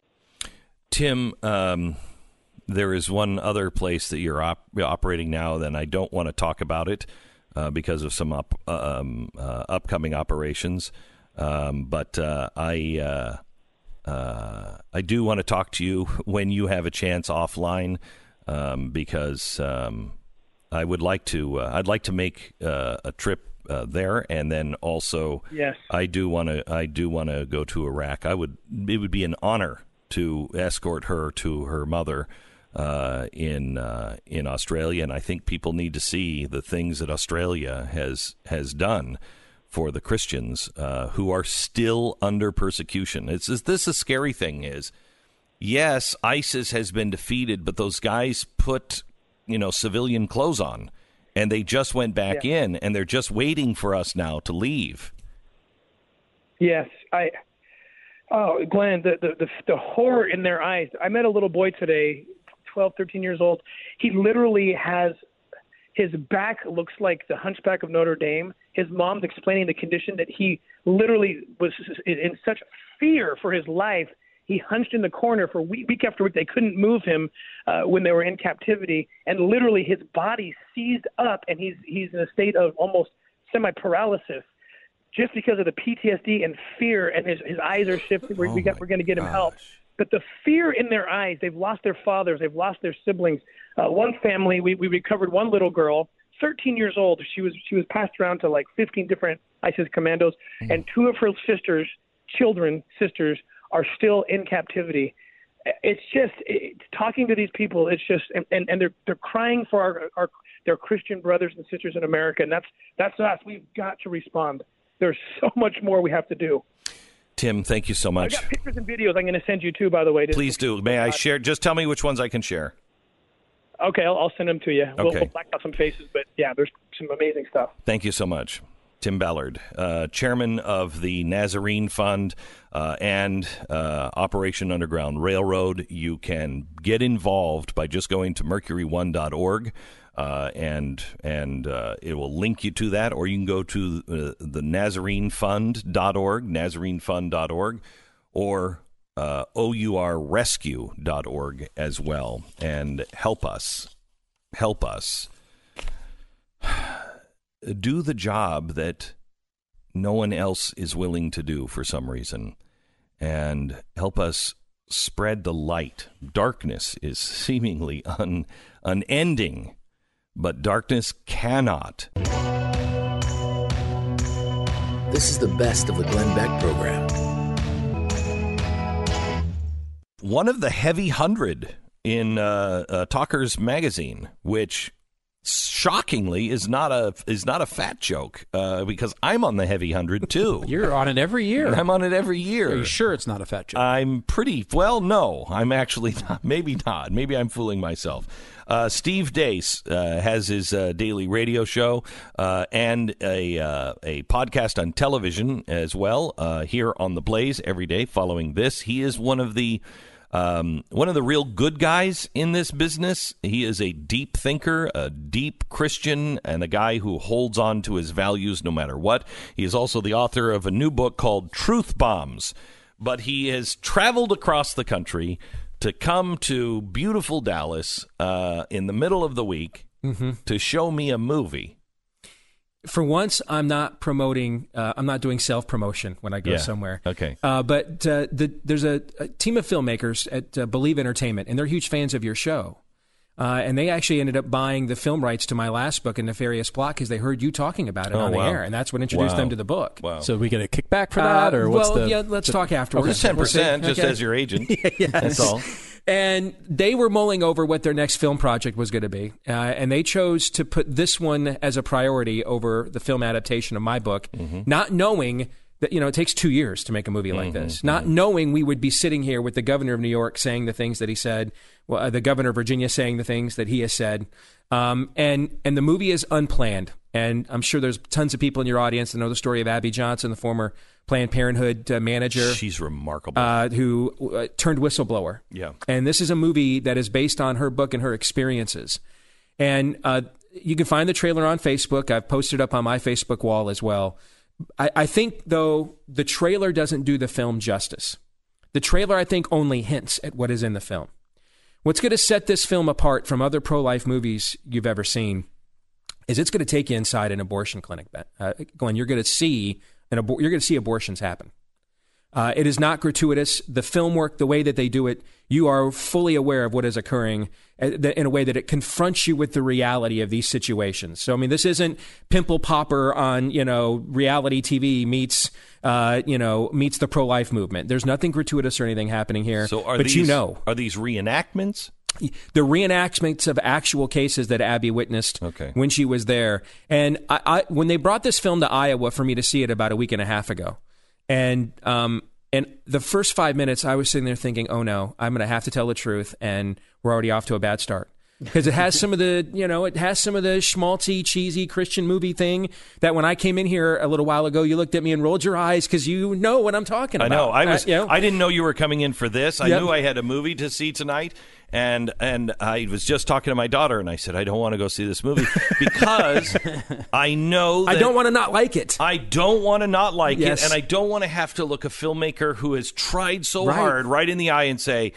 Tim, um, there is one other place that you're op- operating now, then I don't want to talk about it uh, because of some up, um, uh, upcoming operations. Um, but uh, I uh, uh, I do want to talk to you when you have a chance offline, um, because um, I would like to uh, I'd like to make uh, a trip uh, there, and then also yes. I do want to I do want to go to Iraq. I would it would be an honor to escort her to her mother uh, in uh, in Australia, and I think people need to see the things that Australia has has done for the Christians uh, who are still under persecution. It's is this a scary thing? Is yes, ISIS has been defeated, but those guys put you know civilian clothes on, and they just went back yeah. in, and they're just waiting for us now to leave. Yes, I. Oh, Glenn, the, the, the, the horror in their eyes. I met a little boy today, twelve, thirteen years old. He literally has, his back looks like the Hunchback of Notre Dame. His mom's explaining the condition that he literally was in such fear for his life. He hunched in the corner for week, week after week. They couldn't move him uh, when they were in captivity. And literally his body seized up, and he's he's in a state of almost semi-paralysis, just because of the P T S D and fear, and his, his eyes are shifting. We're, oh we got, we're going to get him gosh. help. But the fear in their eyes, they've lost their fathers, they've lost their siblings. Uh, one family, we, we recovered one little girl, thirteen years old. She was she was passed around to like fifteen different ISIS commandos, mm. and two of her sisters, children, sisters, are still in captivity. It's just it, talking to these people. It's just and, and, and they're they're crying for our, our their Christian brothers and sisters in America, and that's that's us. We've got to respond. There's so much more we have to do. Tim, thank you so much. I got pictures and videos I'm going to send you too, by the way. Please do. May I share? Just tell me which ones I can share. Okay, I'll, I'll send them to you. Okay. We'll, we'll black out some faces, but yeah, there's some amazing stuff. Thank you so much. Tim Ballard, uh, chairman of the Nazarene Fund uh, and uh, Operation Underground Railroad. You can get involved by just going to mercury one dot org. Uh, and and uh, it will link you to that, or you can go to uh, the nazarene fund dot org, nazarene fund dot org, or uh, O U R rescue dot org as well, and help us, help us do the job that no one else is willing to do for some reason, and help us spread the light. Darkness is seemingly un- unending. But darkness cannot. This is the best of the Glenn Beck program. One of the heavy hundred in uh, uh, Talkers magazine, which shockingly is not a is not a fat joke, uh, because I'm on the heavy hundred too. You're on it every year. I'm on it every year. Are you sure it's not a fat joke? I'm pretty well. No, I'm actually not. Maybe not. Maybe I'm fooling myself. Uh, Steve Deace uh, has his uh, daily radio show uh, and a uh, a podcast on television as well uh, here on The Blaze every day. Following this, he is one of the um, one of the real good guys in this business. He is a deep thinker, a deep Christian, and a guy who holds on to his values no matter what. He is also the author of a new book called Truth Bombs, but he has traveled across the country to to come to beautiful Dallas uh, in the middle of the week mm-hmm. to show me a movie. For once, I'm not promoting. Uh, I'm not doing self promotion when I go Yeah. somewhere. Okay. Uh, but uh, the, there's a, a team of filmmakers at uh, Believe Entertainment, and they're huge fans of your show. Uh, and they actually ended up buying the film rights to my last book, A Nefarious Plot, because they heard you talking about it Oh, on the wow. air, and that's what introduced Wow. them to the book. Wow. So we get a kickback for that, or Uh, what's well, the? yeah, let's the- talk afterwards. Just ten percent, We'll see. just Okay. as your agent. Yes. That's all. And they were mulling over what their next film project was going to be. Uh, and they chose to put this one as a priority over the film adaptation of my book, Mm-hmm. not knowing that, you know, it takes two years to make a movie like Mm-hmm. this, not knowing we would be sitting here with the governor of New York saying the things that he said, well, uh, the governor of Virginia saying the things that he has said. Um, and, and the movie is unplanned. And I'm sure there's tons of people in your audience that know the story of Abby Johnson, the former Planned Parenthood uh, manager. She's remarkable. Uh, who uh, turned whistleblower. Yeah. And this is a movie that is based on her book and her experiences. And uh, you can find the trailer on Facebook. I've posted it up on my Facebook wall as well. I, I think, though, the trailer doesn't do the film justice. The trailer, I think, only hints at what is in the film. What's going to set this film apart from other pro-life movies you've ever seen is it's going to take you inside an abortion clinic, uh, Glenn. You're going to see an abor- you're going to see abortions happen. Uh, it is not gratuitous. The film work, the way that they do it, you are fully aware of what is occurring in a way that it confronts you with the reality of these situations. So, I mean, this isn't Pimple Popper on, you know, reality T V meets, uh, you know, meets the pro-life movement. There's nothing gratuitous or anything happening here. So are but these, you know, are these reenactments? the reenactments of actual cases that Abby witnessed Okay. when she was there. And I, I, when they brought this film to Iowa for me to see it about a week and a half ago, and um, and the first five minutes, I was sitting there thinking, oh no, I'm going to have to tell the truth, and we're already off to a bad start. Because it has some of the, you know, it has some of the schmaltzy, cheesy Christian movie thing that when I came in here a little while ago, you looked at me and rolled your eyes because you know what I'm talking I about. know. I was. Uh, you know? I didn't know you were coming in for this. I Yep. knew I had a movie to see tonight, and and I was just talking to my daughter, and I said I don't want to go see this movie because I know that I don't want to not like it. I don't want to not like Yes. it, and I don't want to have to look a filmmaker who has tried so Right. hard right in the eye and say,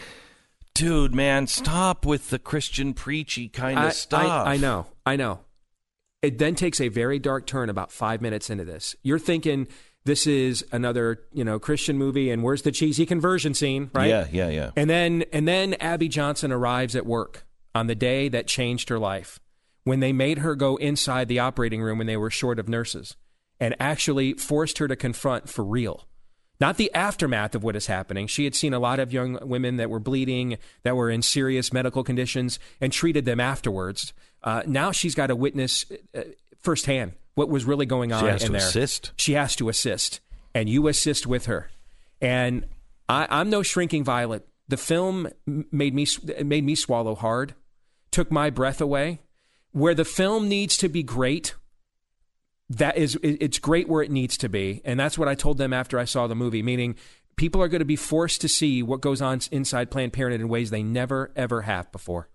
dude, man, stop with the Christian preachy kind of I, stuff. I, I know, I know. It then takes a very dark turn about five minutes into this. You're thinking this is another, you know, Christian movie, and where's the cheesy conversion scene, right? Yeah, yeah, yeah. And then, and then Abby Johnson arrives at work on the day that changed her life, when they made her go inside the operating room when they were short of nurses, and actually forced her to confront for real. Not the aftermath of what is happening. She had seen a lot of young women that were bleeding, that were in serious medical conditions, and treated them afterwards. Uh, now she's got to witness uh, firsthand what was really going on She has in to there. assist. She has to assist, and you assist with her. And I, I'm no shrinking violet. The film m- made me it made me swallow hard, took my breath away. Where the film needs to be great, that is, it's great where it needs to be. And that's what I told them after I saw the movie, meaning people are going to be forced to see what goes on inside Planned Parenthood in ways they never, ever have before.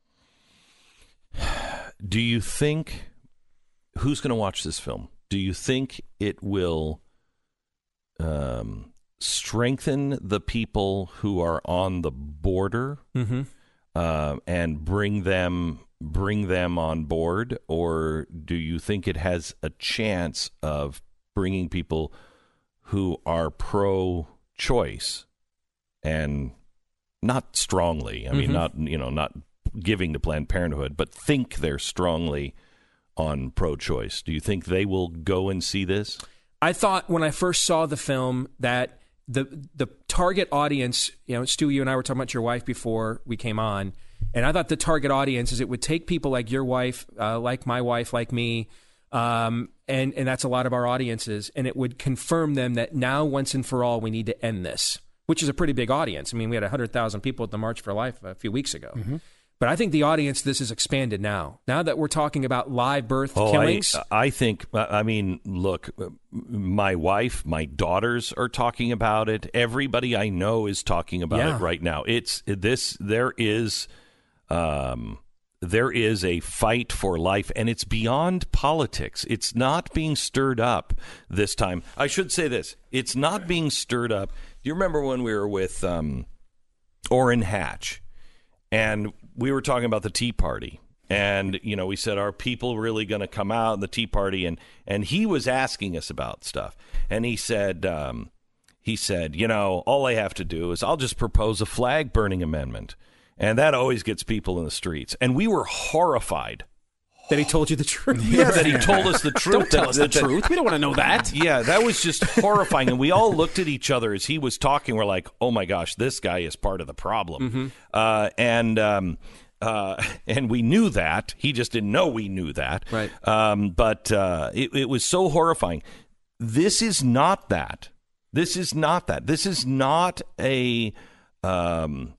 Do you think, who's going to watch this film? Do you think it will um, strengthen the people who are on the border Mm-hmm. uh, and bring them bring them on board, or do you think it has a chance of bringing people who are pro-choice and not strongly, I mean, Mhm. not, you know, not giving to Planned Parenthood, but think they're strongly on pro-choice? Do you think they will go and see this? I thought when I first saw the film that the the target audience, you know, Stu, you and I were talking about your wife before we came on, and I thought the target audience is it would take people like your wife, uh, like my wife, like me, um, and, and that's a lot of our audiences, and it would confirm them that now, once and for all, we need to end this, which is a pretty big audience. I mean, we had one hundred thousand people at the March for Life a few weeks ago. Mm-hmm. But I think the audience, this is expanded now. Now that we're talking about live birth Oh, killings. I, I think, I mean, look, my wife, my daughters are talking about it. Everybody I know is talking about Yeah. it right now. It's this, there is, um, there is a fight for life, and it's beyond politics. It's not being stirred up this time. I should say this. It's not being stirred up. Do you remember when we were with, um, Orrin Hatch, and we were talking about the Tea Party. And, you know, we said, are people really going to come out in the Tea Party? And and he was asking us about stuff. And he said, um, he said, you know, all I have to do is I'll just propose a flag burning amendment. And that always gets people in the streets. And we were horrified. That he told you the truth. Yeah, that he told us the truth. Don't tell that, us that, the that, truth. We don't want to know that. Yeah, that was just horrifying. And we all looked at each other as he was talking. We're like, oh, my gosh, this guy is part of the problem. Mm-hmm. Uh, and... Um, Uh, and we knew that. He just didn't know we knew that. Right. Um, but uh, it, it was so horrifying. This is not that. This is not that. This is not a um,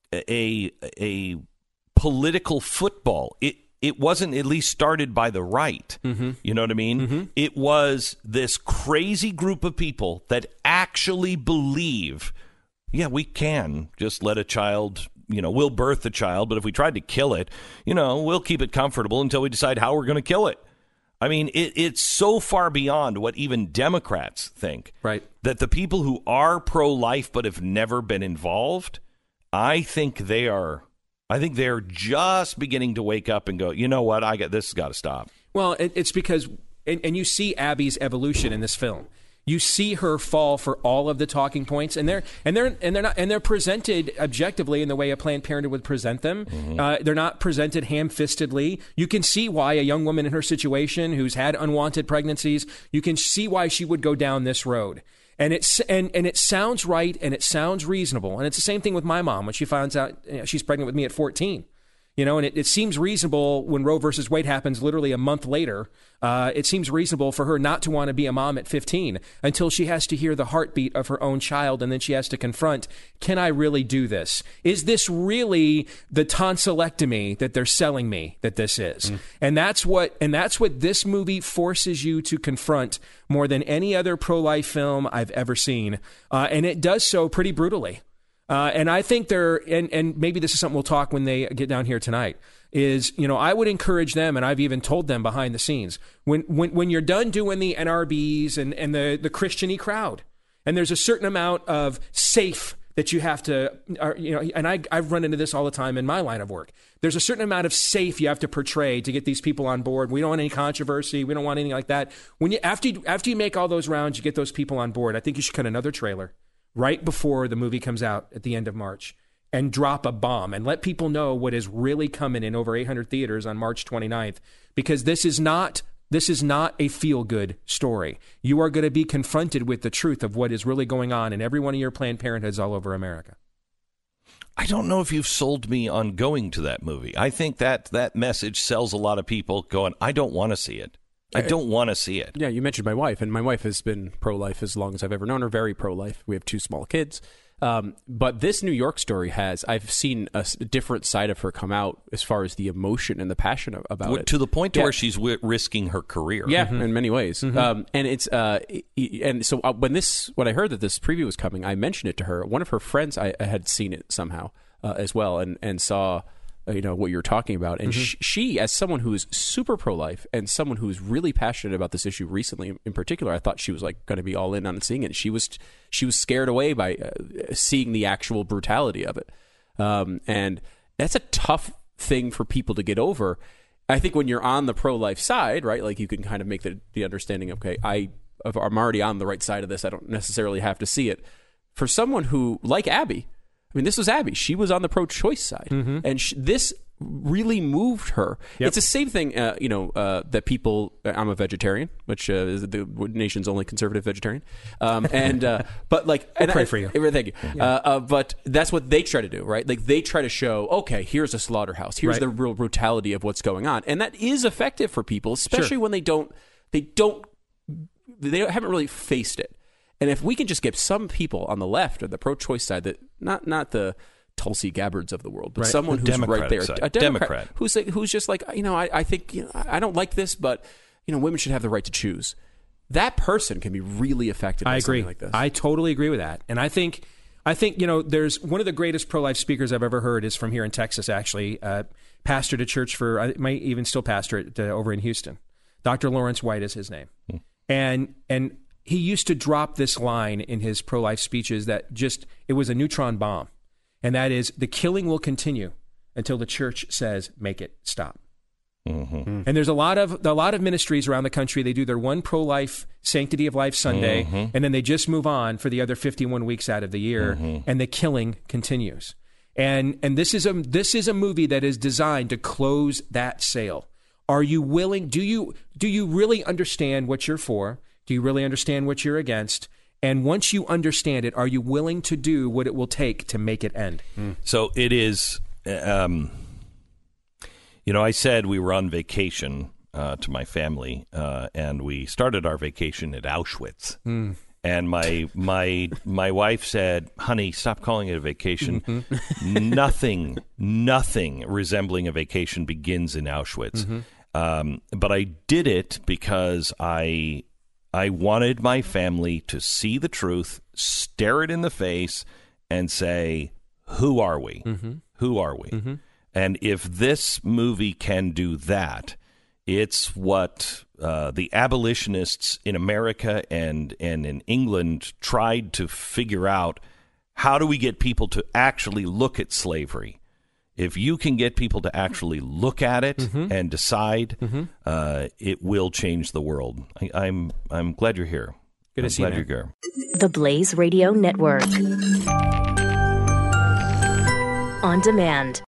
a a political football. It it wasn't at least started by the right. Mm-hmm. You know what I mean? Mm-hmm. It was this crazy group of people that actually believe, yeah, we can just let a child. You know, we'll birth the child, but if we tried to kill it, you know, we'll keep it comfortable until we decide how we're going to kill it. I mean, it, it's so far beyond what even Democrats think. Right. That the people who are pro-life but have never been involved, I think they are, I think they're just beginning to wake up and go, you know what, I got this has got to stop. Well, it, it's because, and, and you see Abby's evolution in this film. You see her fall for all of the talking points, and they're and they're and they're not and they're presented objectively in the way a Planned Parenthood would present them. Mm-hmm. Uh, they're not presented ham-fistedly. You can see why a young woman in her situation who's had unwanted pregnancies, you can see why she would go down this road. And it's and, and it sounds right and it sounds reasonable. And it's the same thing with my mom when she finds out you know, she's pregnant with me at fourteen. You know, and it, it seems reasonable when Roe versus Wade happens literally a month later. Uh, it seems reasonable for her not to want to be a mom at fifteen until she has to hear the heartbeat of her own child. And then she has to confront, can I really do this? Is this really the tonsillectomy that they're selling me that this is? Mm. And that's what and that's what this movie forces you to confront more than any other pro-life film I've ever seen. Uh, and it does so pretty brutally. Uh, and I think they're, and, and maybe this is something we'll talk when they get down here tonight, is, you know, I would encourage them, and I've even told them behind the scenes, when when, when you're done doing the N R Bs and, and the, the Christian-y crowd, and there's a certain amount of safe that you have to, uh, you know, and I, I've run into this all the time in my line of work. There's a certain amount of safe you have to portray to get these people on board. We don't want any controversy. We don't want anything like that. When you after you, after you make all those rounds, you get those people on board. I think you should cut another trailer right before the movie comes out at the end of March and drop a bomb and let people know what is really coming in over eight hundred theaters on March twenty-ninth, because this is not this is not a feel-good story. You are going to be confronted with the truth of what is really going on in every one of your Planned Parenthoods all over America. I don't know if you've sold me on going to that movie. I think that that message sells a lot of people going, I don't want to see it. I don't want to see it. Yeah, you mentioned my wife, and my wife has been pro-life as long as I've ever known her, very pro-life. We have two small kids. Um, but this New York story has, I've seen a, a different side of her come out as far as the emotion and the passion about well, it. To the point to yeah. where she's w- risking her career. Yeah, mm-hmm. in many ways. Mm-hmm. Um, and it's uh, and so uh, when this, when I heard that this preview was coming, I mentioned it to her. One of her friends, I, I had seen it somehow uh, as well, and and saw. You know what you're talking about, and mm-hmm. she, she, as someone who is super pro-life and someone who's really passionate about this issue recently, in particular, I thought she was like going to be all in on seeing it. She was, she was scared away by uh, seeing the actual brutality of it, um, and that's a tough thing for people to get over. I think when you're on the pro-life side, right, like you can kind of make the, the understanding, okay, I, I'm already on the right side of this. I don't necessarily have to see it. For someone who, like Abby. I mean, this was Abby. She was on the pro-choice side, mm-hmm. and she, this really moved her. Yep. It's the same thing, uh, you know, uh, that people. I'm a vegetarian, which uh, is the nation's only conservative vegetarian, um, and uh, but like, we'll and pray I, for you. Thank you. Yeah. Uh, uh, but that's what they try to do, right? Like they try to show, okay, here's a slaughterhouse. Here's right. the real brutality of what's going on, and that is effective for people, especially sure. when they don't, they don't, they haven't really faced it. And if we can just get some people on the left or the pro-choice side, that not not the Tulsi Gabbards of the world, but right. someone the who's right there, side. a Democrat, Democrat. who's who's just like, you know, I, I think you know, I don't like this, but you know, women should have the right to choose. That person can be really effective. By I agree. Something like this. I totally agree with that, and I think I think you know, there's one of the greatest pro-life speakers I've ever heard is from here in Texas. Actually, uh, pastored a church for I might even still pastor it uh, over in Houston. Doctor Lawrence White is his name, hmm. and and. He used to drop this line in his pro-life speeches that just, it was a neutron bomb. and that is the killing will continue until the church says, make it stop. Mm-hmm. And there's a lot of a lot of ministries around the country. They do their one pro-life Sanctity of Life Sunday, Mm-hmm. and then they just move on for the other fifty-one weeks out of the year, Mm-hmm. and the killing continues. And and this is a this is a movie that is designed to close that sale. Are you willing? Do you do you really understand what you're for? Do you really understand what you're against? And once you understand it, are you willing to do what it will take to make it end? So it is. Um, you know, I said we were on vacation uh, to my family, uh, and we started our vacation at Auschwitz. Mm. And my my my wife said, "Honey, stop calling it a vacation. nothing, nothing resembling a vacation begins in Auschwitz." Mm-hmm. Um, but I did it because I I wanted my family to see the truth, stare it in the face, and say, "Who are we? Mm-hmm. Who are we?" Mm-hmm. And if this movie can do that, it's what uh, the abolitionists in America and, and in England tried to figure out. How do we get people to actually look at slavery? If you can get people to actually look at it Mm-hmm. and decide, Mm-hmm. uh, it will change the world. I, I'm I'm glad you're here. Good to I'm see you, glad man. you're here. The Blaze Radio Network. On demand.